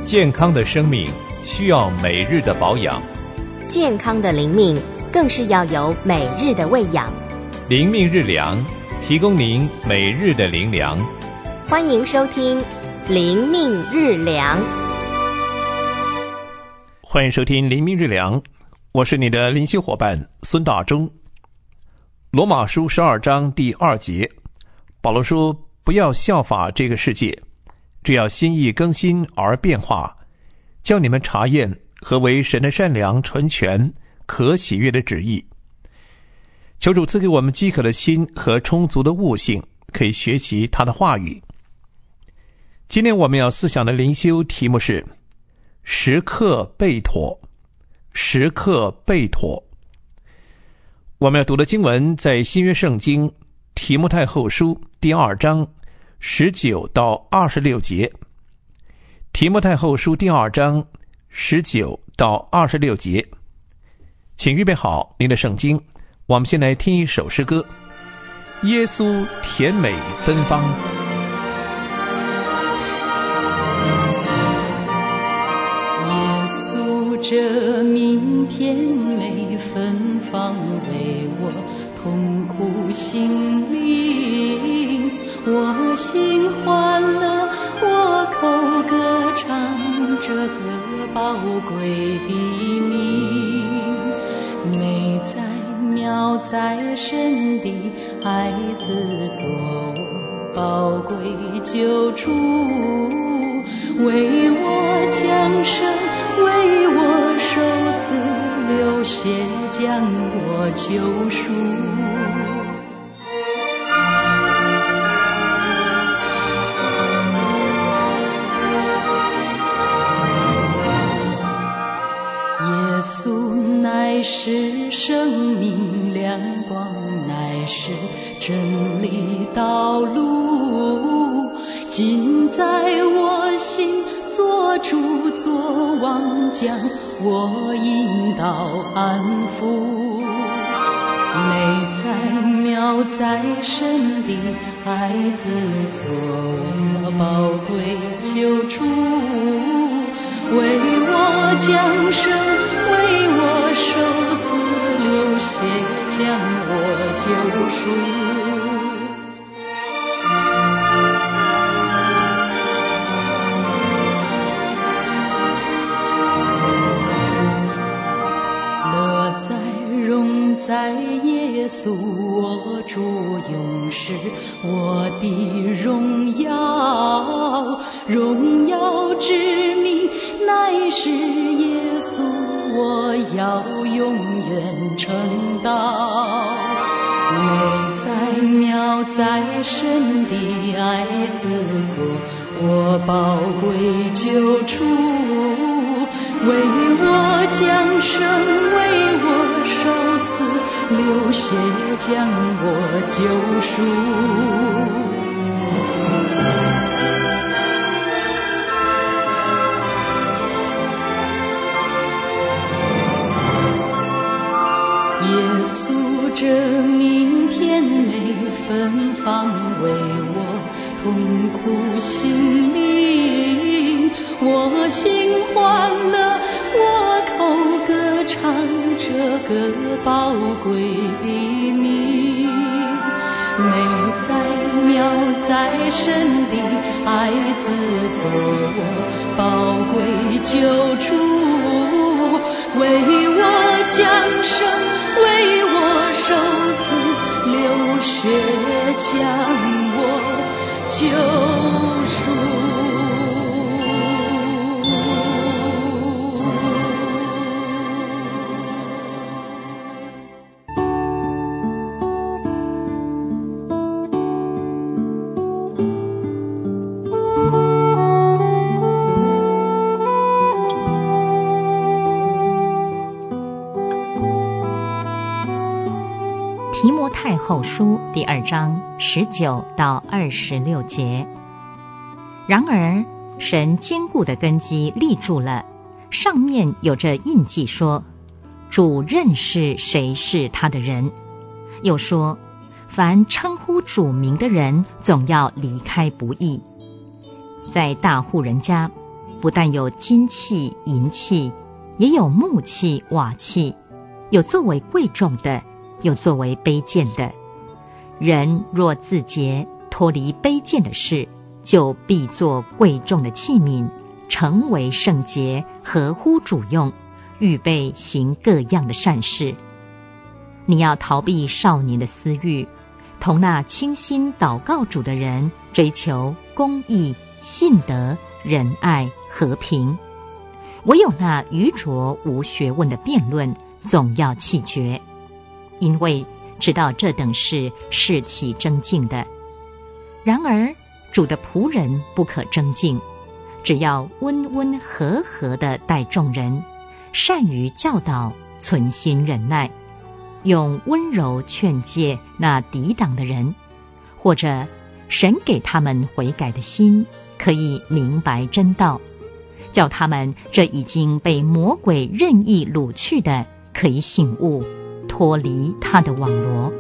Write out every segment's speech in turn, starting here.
健康的生命需要每日的保养， 健康的灵命更是要有每日的喂养。 灵命日粮，提供您每日的灵粮。 欢迎收听灵命日粮。 欢迎收听灵命日粮，我是你的灵修伙伴孙大中。罗马书12章第2节，保罗说，不要效法这个世界，只要心意更新而变化，叫你们查验何为神的善良、纯全、可喜悦的旨意。求主赐给我们饥渴的心和充足的悟性，可以学习他的话语。今天我们要思想的灵修题目是时刻备妥。时刻备妥。我们要读的经文在新约圣经提摩太后书第2章19到26节。提摩太后书第2章19到26节，请预备好您的圣经。我们先来听一首诗歌，耶稣甜美芬芳。 耶稣这名甜美芬芳，为我痛苦心灵，我心欢乐，我口歌唱这个宝贵的名。美哉妙哉，神的爱子做我宝贵救主，为我降生，为我受死，流血将我救赎。耶稣乃是生命亮光，乃是真理道路，今在我心，做主做王，将我引导安抚。美哉妙哉，神的爱子做我宝贵救主，为我降生，为我受死，流血将我救赎。乐在荣在耶稣我主永世，我的荣耀，荣耀之名乃是耶稣，我要永远称道。美哉妙哉，神的爱子做我宝贵救主，为我降生，为我受死，流血将我救赎。耶稣这名甜美芬芳，为我痛苦心灵，我心欢乐，我口歌唱这个宝贵的名。美哉妙哉，神的爱子做我宝贵救主，为我降生，为我受死，流血将我救赎。 提摩太后书第2章19到26节。然而神坚固的根基立住了，上面有着印记说，主认识谁是他的人。又说，凡称呼主名的人总要离开不义。在大户人家， 不但有金器、银器，也有木器、瓦器，有作为贵重的，有作为卑贱的。人若自洁，脱离卑贱的事，就必作贵重的器皿，成为圣洁，合乎主用，预备行各样的善事。你要逃避少年的私欲，同那倾心祷告主的人，追求公义、信德、仁爱、和平。唯有那愚拙无学问的辩论，总要弃绝，因为知道这等事是起争竞的。然而主的仆人不可争竞，只要温温和和地待众人，善于教导，存心忍耐，用温柔劝诫那抵挡的人，或者神给他们悔改的心，可以明白真道，叫他们这已经被魔鬼任意掳去的，可以醒悟，脱离他的网罗。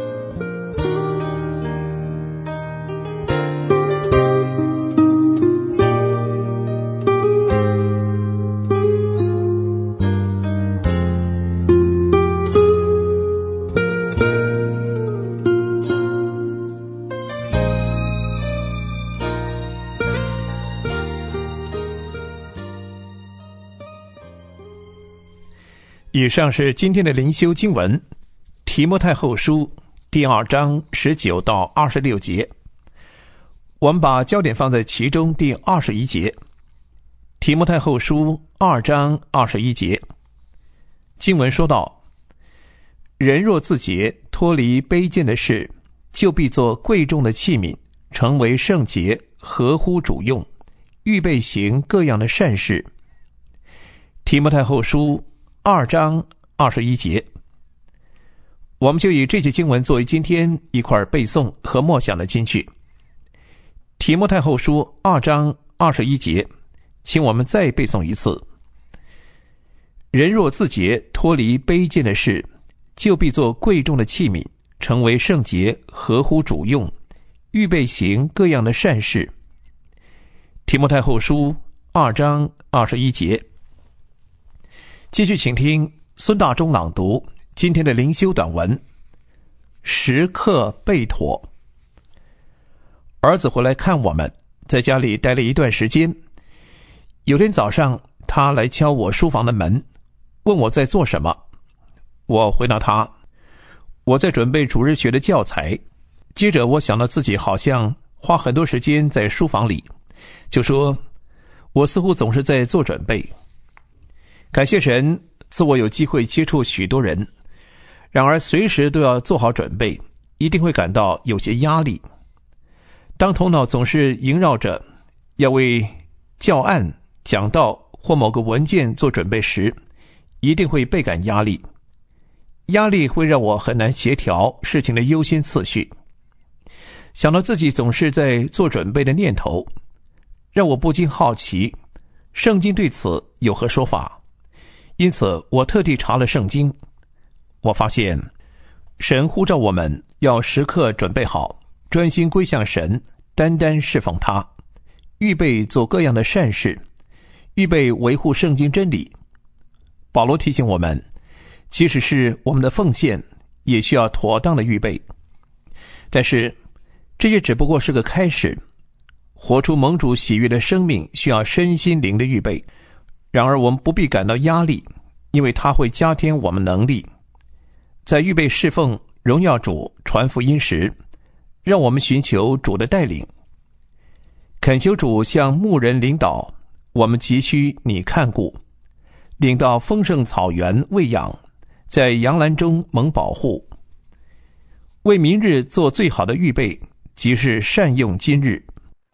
以上是今天的灵修经文，提摩太后书第2章19到26节。我们把焦点放在其中第21节。提摩太后书2章21节，经文说道：人若自洁，脱离卑贱的事，就必作贵重的器皿，成为圣洁，合乎主用，预备行各样的善事。提摩太后书2章21节，我们就以这节经文作为今天一块背诵和默想的金句。提摩太后书2章21节，请我们再背诵一次：人若自洁，脱离卑贱的事，就必作贵重的器皿，成为圣洁，合乎主用，预备行各样的善事。提摩太后书2章21节。继续请听孙大中朗读今天的灵修短文，时刻备妥。儿子回来看我们，在家里待了一段时间。有天早上，他来敲我书房的门，问我在做什么。我回答他，我在准备主日学的教材。接着我想到自己好像花很多时间在书房里，就说我似乎总是在做准备。感谢神赐我有机会接触许多人，然而随时都要做好准备，一定会感到有些压力。当头脑总是萦绕着要为教案、讲道或某个文件做准备时，一定会倍感压力。压力会让我很难协调事情的优先次序。想到自己总是在做准备的念头，让我不禁好奇，圣经对此有何说法？因此我特地查了圣经。我发现神呼召我们要时刻准备好，专心归向神，单单侍奉他，预备做各样的善事，预备维护圣经真理。保罗提醒我们，即使是我们的奉献，也需要妥当的预备。但是这也只不过是个开始，活出蒙主喜悦的生命需要身心灵的预备。然而我们不必感到压力，因为他会加添我们能力。在预备侍奉荣耀主传福音时，让我们寻求主的带领，恳求主向牧人领导，我们急需你看顾，领到丰盛草原喂养，在羊栏中蒙保护，为明日做最好的预备，即是善用今日。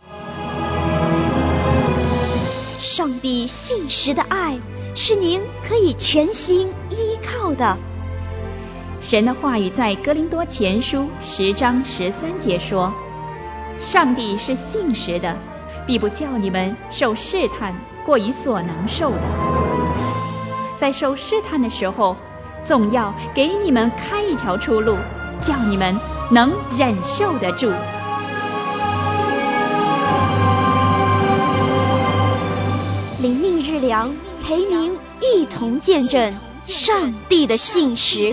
上帝信实的爱是您可以全心依靠的。 神的话语在哥林多前书10章13节说，上帝是信实的，必不叫你们受试探过于所能受的。在受试探的时候，总要给你们开一条出路，叫你们能忍受得住。 良陪您一同见证上帝的信实。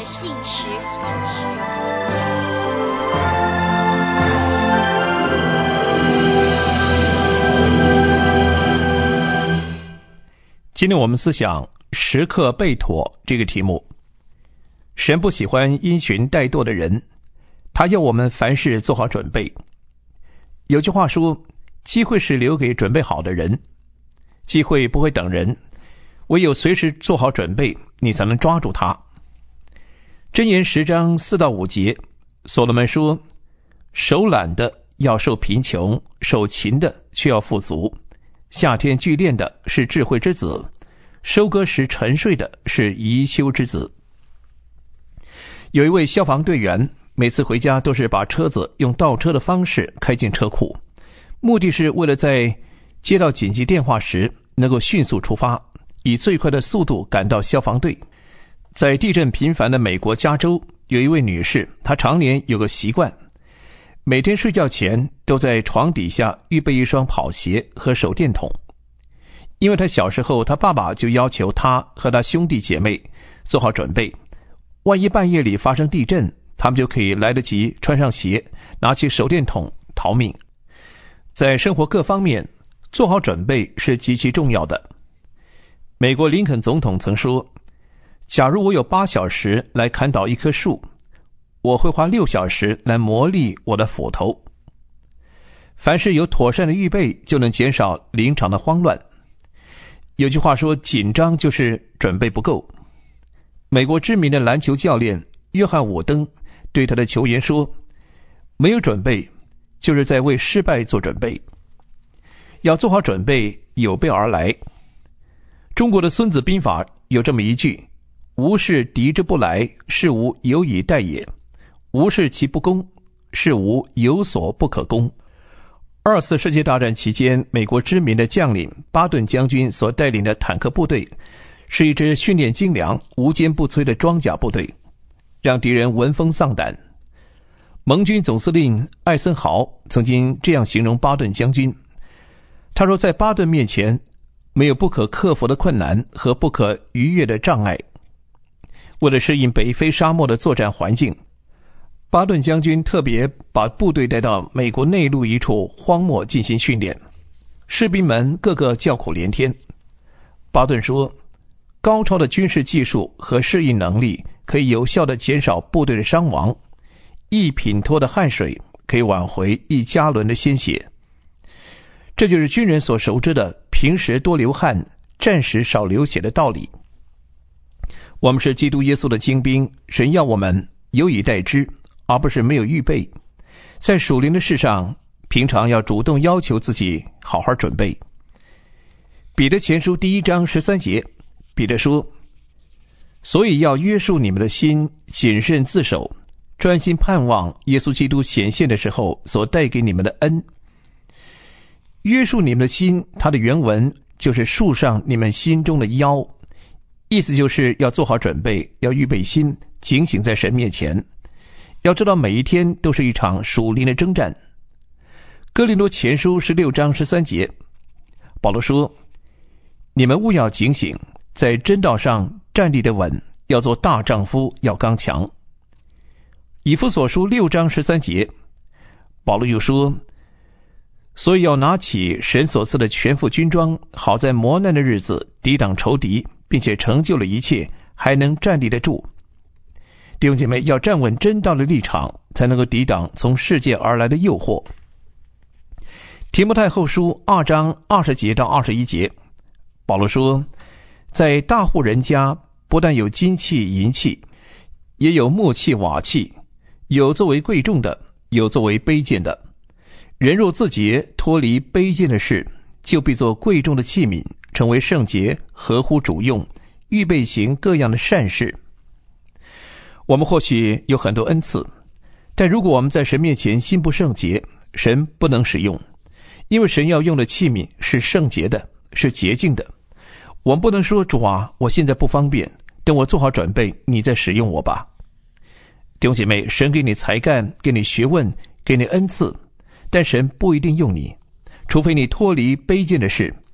今天我们思想时刻备妥这个题目。神不喜欢因循怠惰的人，他要我们凡事做好准备。有句话说，机会是留给准备好的人，机会不会等人，唯有随时做好准备，你才能抓住它。箴言10章4到5节，所罗门说，手懒的要受贫穷，手勤的却要富足。夏天聚练的是智慧之子，收割时沉睡的是宜修之子。有一位消防队员，每次回家都是把车子用倒车的方式开进车库，目的是为了在接到紧急电话时能够迅速出发，以最快的速度赶到消防队。在地震频繁的美国加州，有一位女士，她常年有个习惯，每天睡觉前都在床底下预备一双跑鞋和手电筒。因为她小时候，她爸爸就要求她和她兄弟姐妹做好准备，万一半夜里发生地震，他们就可以来得及穿上鞋，拿起手电筒逃命。在生活各方面做好准备是极其重要的。美国林肯总统曾说，假如我有8小时来砍倒一棵树，我会花6小时来磨砺我的斧头。凡是有妥善的预备，就能减少临场的慌乱。有句话说，紧张就是准备不够。美国知名的篮球教练约翰·伍登对他的球员说，没有准备就是在为失败做准备，要做好准备，有备而来。中国的孙子兵法有这么一句，无事敌之不来，是无有以待也；无事其不攻，是无有所不可攻。2次世界大战期间，美国知名的将领巴顿将军所带领的坦克部队是一支训练精良、无坚不摧的装甲部队，让敌人闻风丧胆。盟军总司令艾森豪曾经这样形容巴顿将军，他说，在巴顿面前没有不可克服的困难和不可逾越的障碍。为了适应北非沙漠的作战环境，巴顿将军特别把部队带到美国内陆一处荒漠进行训练，士兵们个个叫苦连天。巴顿说，高超的军事技术和适应能力可以有效地减少部队的伤亡，一品脱的汗水可以挽回1加仑的鲜血。这就是军人所熟知的平时多流汗，战时少流血的道理。我们是基督耶稣的精兵，神要我们有以待之，而不是没有预备。在属灵的事上，平常要主动要求自己好好准备。彼得前书1章13节，彼得说，所以要约束你们的心，谨慎自守，专心盼望耶稣基督显现的时候所带给你们的恩。约束你们的心，它的原文就是束上你们心中的腰，意思就是要做好准备，要预备心，警醒在神面前。要知道每一天都是一场属灵的征战。哥林多前书16章13节，保罗说，你们务要警醒，在真道上站立得稳，要做大丈夫，要刚强。以弗所书6章13节，保罗又说，所以要拿起神所赐的全副军装，好在磨难的日子抵挡仇敌，并且成就了一切，还能站立得住。弟兄姐妹，要站稳真道的立场，才能够抵挡从世界而来的诱惑。提摩太后书2章20节到21节，保罗说，在大户人家不但有金器银器，也有木器瓦器，有作为贵重的，有作为卑贱的。人若自洁，脱离卑贱的事，就必做贵重的器皿，成为圣洁，合乎主用，预备行各样的善事。我们或许有很多恩赐，但如果我们在神面前心不圣洁，神不能使用，因为神要用的器皿是圣洁的，是洁净的。我们不能说，主啊，我现在不方便，等我做好准备，你再使用我吧。弟兄姐妹，神给你才干，给你学问，给你恩赐，但神不一定用你，除非你脱离卑贱的事。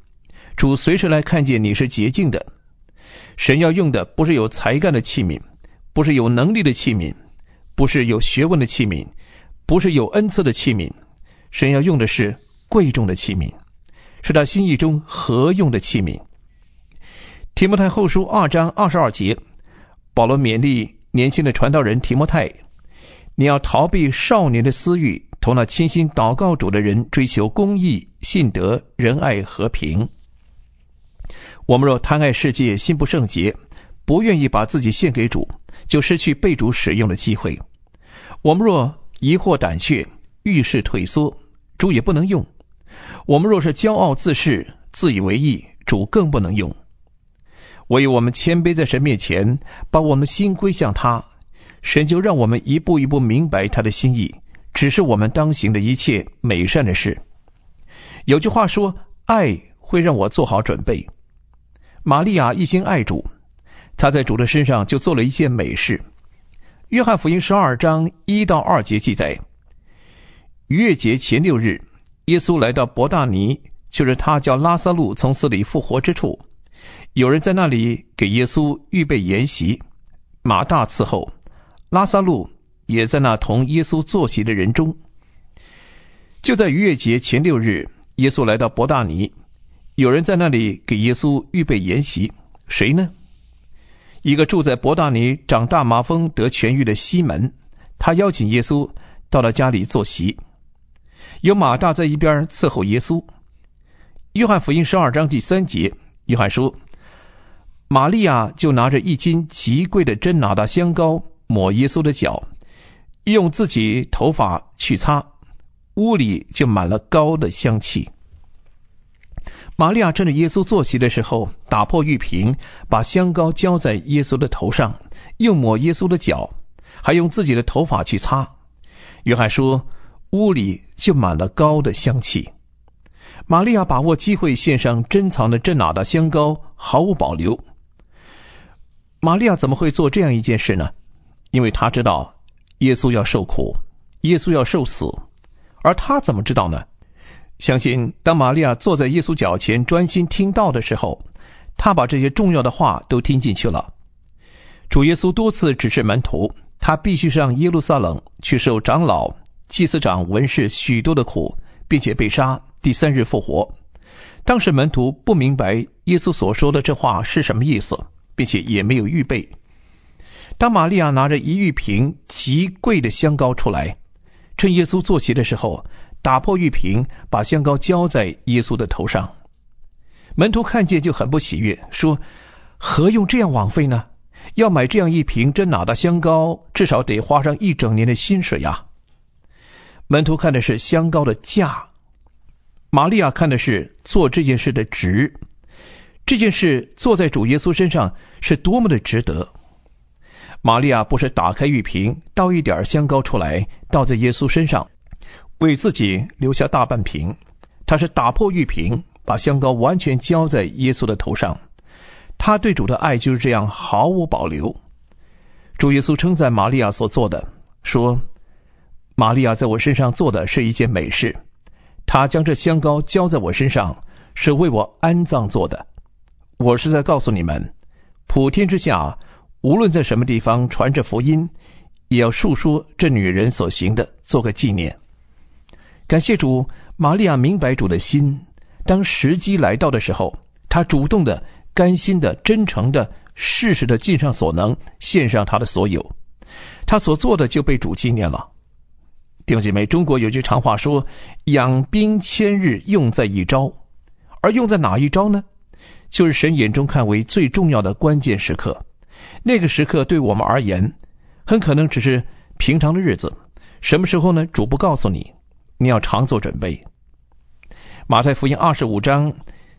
主随时来看见你是洁净的。神要用的不是有才干的器皿，不是有能力的器皿，不是有学问的器皿，不是有恩赐的器皿，神要用的是贵重的器皿，是他心意中合用的器皿。提摩太后书2章22节，保罗勉励年轻的传道人提摩太，你要逃避少年的私欲，同那倾心祷告主的人追求公义、信德、仁爱、和平。我们若贪爱世界，心不圣洁，不愿意把自己献给主，就失去被主使用的机会。我们若疑惑胆怯，遇事退缩，主也不能用。我们若是骄傲自恃，自以为义，主更不能用。唯有我们谦卑在神面前，把我们心归向他，神就让我们一步一步明白他的心意，指示我们当行的一切美善的事。有句话说，爱会让我做好准备。玛利亚一心爱主，她在主的身上就做了一件美事。约翰福音12章1到2节记载，逾越节前6日，耶稣来到伯大尼，就是他叫拉撒路从死里复活之处。有人在那里给耶稣预备筵席，马大伺候，拉撒路也在那同耶稣坐席的人中。就在逾越节前6日，耶稣来到伯大尼，有人在那里给耶稣预备筵席，谁呢？一个住在伯大尼长大麻风得痊愈的西门，他邀请耶稣到了家里坐席，有马大在一边伺候耶稣。约翰福音12章第3节，约翰说，玛利亚就拿着1斤极贵的真哪噠香膏抹耶稣的脚，用自己头发去擦，屋里就满了膏的香气。玛利亚趁着耶稣坐席的时候，打破玉瓶，把香膏浇在耶稣的头上，又抹耶稣的脚，还用自己的头发去擦。约翰说，屋里就满了膏的香气。玛利亚把握机会献上珍藏的真哪噠香膏，毫无保留。玛利亚怎么会做这样一件事呢？因为她知道耶稣要受苦，耶稣要受死。而她怎么知道呢？相信当玛利亚坐在耶稣脚前专心听道的时候，她把这些重要的话都听进去了。主耶稣多次指示门徒，他必须上耶路撒冷去受长老、祭司长、文士许多的苦，并且被杀，第3日复活。当时门徒不明白耶稣所说的这话是什么意思，并且也没有预备。当玛利亚拿着1玉瓶极贵的香膏出来，趁耶稣坐席的时候，打破玉瓶，把香膏浇在耶稣的头上。门徒看见就很不喜悦，说，何用这样枉费呢？要买这样1瓶真哪噠香膏，至少得花上1整年的薪水啊。门徒看的是香膏的价，玛利亚看的是做这件事的值。这件事做在主耶稣身上是多么的值得。玛利亚不是打开玉瓶，倒一点香膏出来，倒在耶稣身上，为自己留下大半瓶。他是打破玉瓶，把香膏完全浇在耶稣的头上。他对主的爱就是这样毫无保留。主耶稣称赞玛利亚所做的，说，玛利亚在我身上做的是一件美事，她将这香膏浇在我身上，是为我安葬做的。我是在告诉你们，普天之下无论在什么地方传着福音，也要述说这女人所行的，做个纪念。感谢主，玛利亚明白主的心，当时机来到的时候，她主动的、甘心的、真诚的、适时的尽上所能，献上她的所有。她所做的就被主纪念了。弟兄姐妹，中国有句常话说，养兵千日，用在一朝。而用在哪一朝呢？就是神眼中看为最重要的关键时刻。那个时刻对我们而言，很可能只是平常的日子。什么时候呢？主不告诉你，你要常做准备。马太福音25章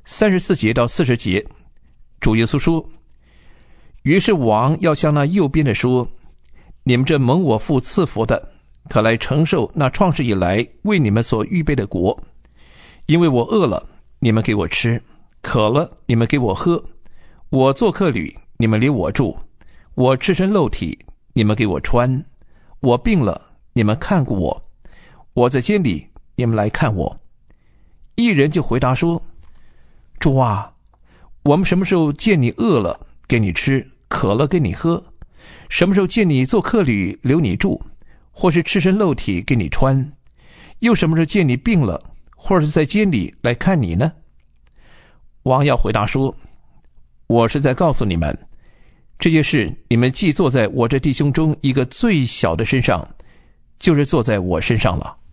34节到40节，主耶稣说，于是王要向那右边的说，你们这蒙我父赐福的，可来承受那创世以来为你们所预备的国。因为我饿了，你们给我吃；渴了，你们给我喝；我做客旅，你们留我住；我赤身露体，你们给我穿；我病了，你们看顾我；我在监里，你们来看我。一人就回答说， 主啊，我们什么时候见你饿了给你吃，渴了给你喝？什么时候见你做客旅留你住，或是赤身露体给你穿？又什么时候见你病了，或者是在监里来看你呢？王要回答说，我是在告诉你们，这些事你们既做在我这弟兄中一个最小的身上，就是做在我身上了。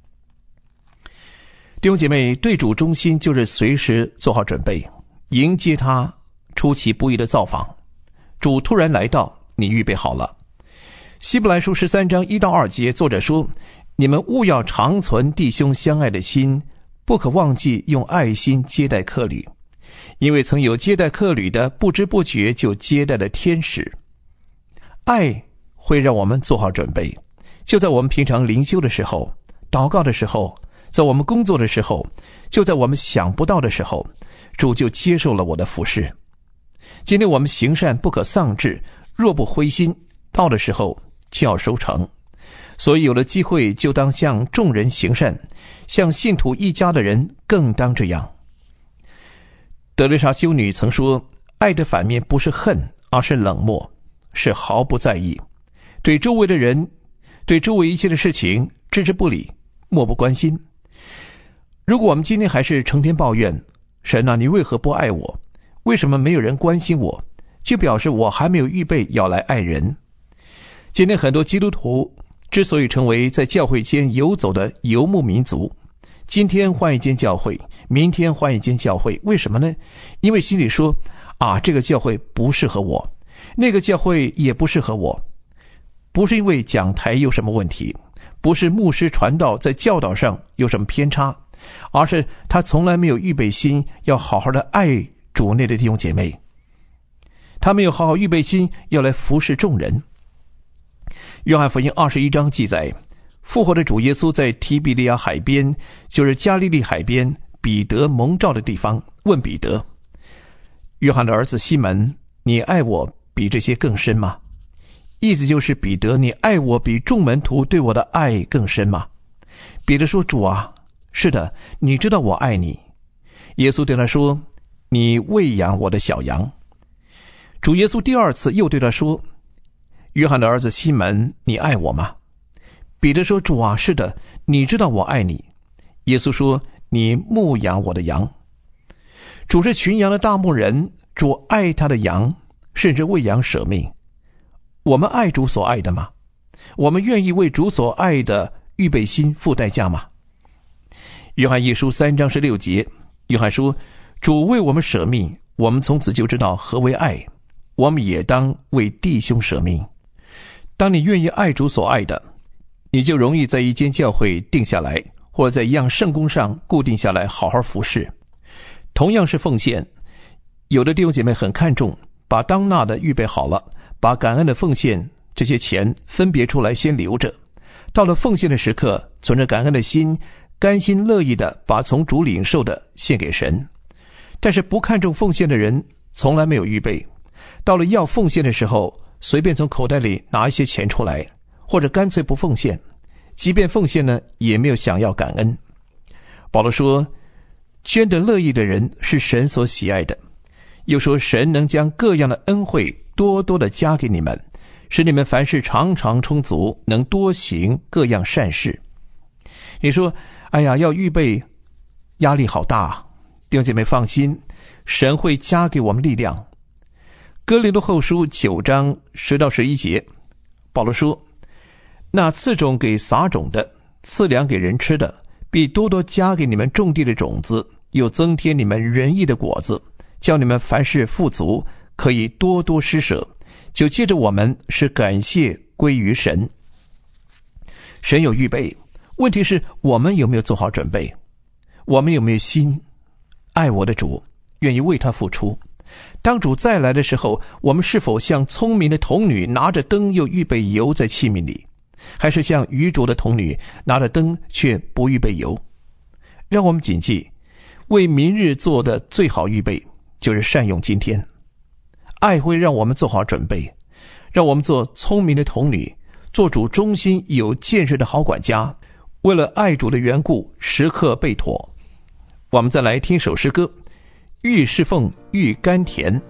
弟兄姐妹，对主忠心就是随时做好准备，迎接他出其不意的造访。主突然来到，你预备好了。希伯来书13章1到2节，作者说，你们务要常存弟兄相爱的心，不可忘记用爱心接待客旅，因为曾有接待客旅的，不知不觉就接待了天使。爱会让我们做好准备，就在我们平常灵修的时候，祷告的时候，在我们工作的时候，就在我们想不到的时候，主就接受了我的服事。今天我们行善不可丧志，若不灰心，到的时候就要收成。所以有了机会就当向众人行善，向信徒一家的人更当这样。德蕾莎修女曾说，爱的反面不是恨，而是冷漠，是毫不在意，对周围的人，对周围一切的事情置之不理，漠不关心。如果我们今天还是成天抱怨，神啊，你为何不爱我？为什么没有人关心我？就表示我还没有预备要来爱人。今天很多基督徒之所以成为在教会间游走的游牧民族，今天换一间教会，明天换一间教会，为什么呢？因为心里说，这个教会不适合我，那个教会也不适合我。不是因为讲台有什么问题，不是牧师传道在教导上有什么偏差，而是他从来没有预备心要好好的爱主内的弟兄姐妹，他没有好好预备心要来服侍众人。约翰福音21章记载，复活的主耶稣在提比利亚海边，就是加利利海边，彼得蒙召的地方，问彼得，约翰的儿子西门，你爱我比这些更深吗？意思就是彼得，你爱我比众门徒对我的爱更深吗？彼得说，主啊，是的，你知道我爱你。耶稣对他说，你喂养我的小羊。主耶稣第二次又对他说，约翰的儿子西门，你爱我吗？彼得说，主啊，是的，你知道我爱你。耶稣说，你牧养我的羊。主是群羊的大牧人，主爱他的羊，甚至为羊舍命。我们爱主所爱的吗？我们愿意为主所爱的预备心付代价吗？约翰一书3章16节，约翰说，主为我们舍命，我们从此就知道何为爱，我们也当为弟兄舍命。当你愿意爱主所爱的，你就容易在一间教会定下来，或者在一样圣工上固定下来，好好服侍。同样是奉献，有的弟兄姐妹很看重，把当纳的预备好了，把感恩的奉献这些钱分别出来先留着，到了奉献的时刻，存着感恩的心，甘心乐意的把从主领受的献给神。但是不看重奉献的人从来没有预备，到了要奉献的时候，随便从口袋里拿一些钱出来，或者干脆不奉献，即便奉献呢，也没有想要感恩。保罗说，捐得乐意的人是神所喜爱的，又说神能将各样的恩惠多多的加给你们，使你们凡事常常充足，能多行各样善事。你说，要预备，压力好大。弟兄姐妹放心，神会加给我们力量。哥林多后书9章10到11节，保罗说，那赐种给撒种的，赐粮给人吃的，必多多加给你们种地的种子，又增添你们仁义的果子，叫你们凡事富足，可以多多施舍，就借着我们使感谢归于神。神有预备，问题是我们有没有做好准备？我们有没有心爱我的主，愿意为他付出？当主再来的时候，我们是否像聪明的童女拿着灯又预备油在器皿里，还是像愚拙的童女拿着灯却不预备油？让我们谨记，为明日做的最好预备就是善用今天。爱会让我们做好准备，让我们做聪明的童女，做主忠心有见识的好管家，为了爱主的缘故时刻备妥。我们再来听首诗歌， 愈侍奉愈甘甜。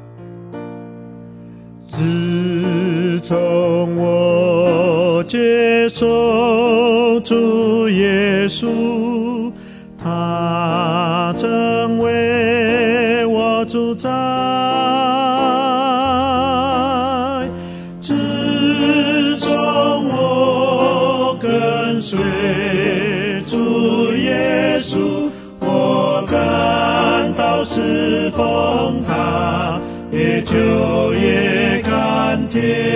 自从我接受主耶稣，他成为我主宰，自从我跟随主耶稣，我感到侍奉他，越久越甘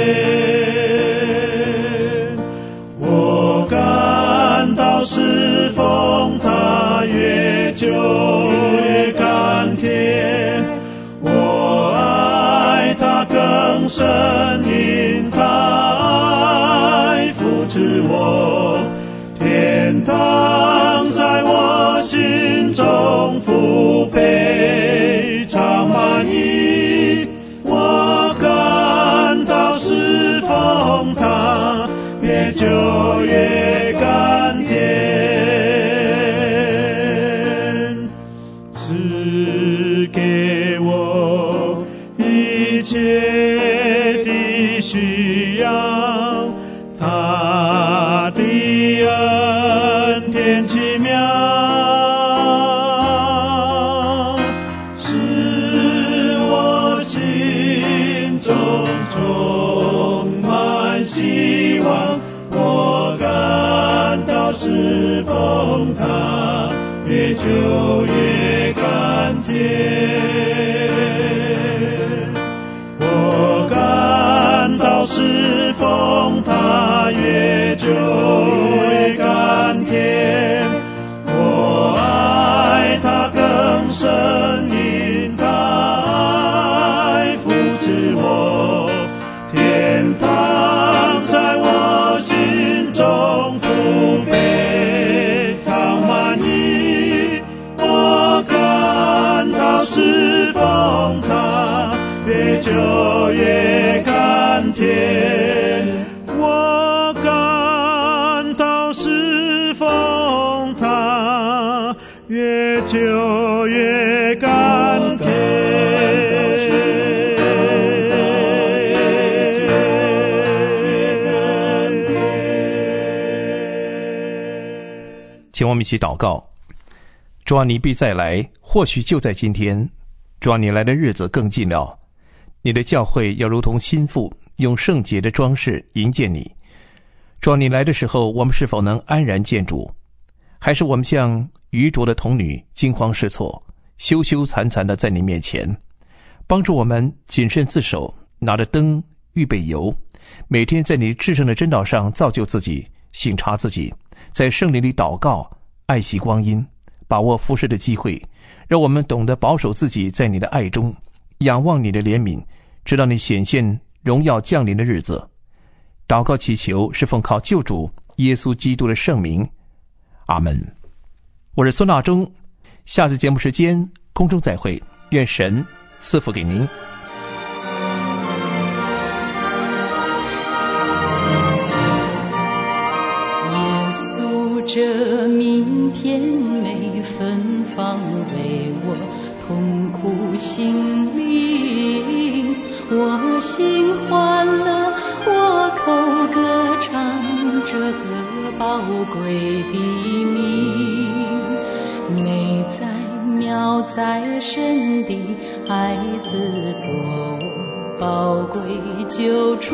甜。我感到侍奉他，越久越甘甜。我爱他更深，因他爱扶持我，天堂在我心中福配常满溢。我感到侍奉他，越久越甘甜，赐给我一切的需要，他的恩典奇妙，使我心中充满希望。我感到侍奉他，越久越甘甜。我感到侍奉他，越久越甘甜。我爱他更深，因他爱扶持我，天堂在我心中福配常满溢。我感到侍奉他，越久越甘甜。我感到侍奉他，越久越甘甜。 请我们一起祷告。主啊，你必再来，或许就在今天。主啊，你来的日子更近了。你的教会要如同新妇，用圣洁的装饰迎接你。主啊，你来的时候，我们是否能安然见主？还是我们像愚拙的童女，惊慌失措，羞羞惭惭的在你面前？帮助我们谨慎自守，拿着灯，预备油，每天在你至圣的真道上造就自己，省察自己，在圣灵里祷告，爱惜光阴，把握服侍的机会，让我们懂得保守自己在你的爱中，仰望你的怜悯，直到你显现荣耀降临的日子。祷告祈求是奉靠救主耶稣基督的圣名，阿们。我是孙大中，下次节目时间空中再会，愿神赐福给您。 耶稣这明天每芬芳为我痛苦心灵，我心欢乐，我口歌唱这个宝贵的名。美在妙在神的孩子做我宝贵救主，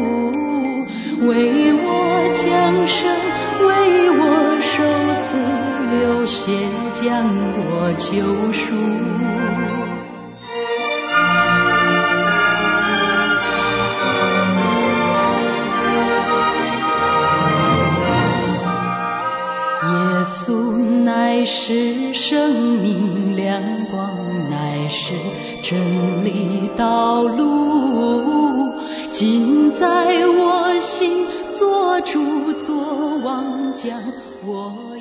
为我降生，为我受死流血，将我救赎。耶稣乃是生命亮光，乃是真理道路，今在我心，做主做王，将我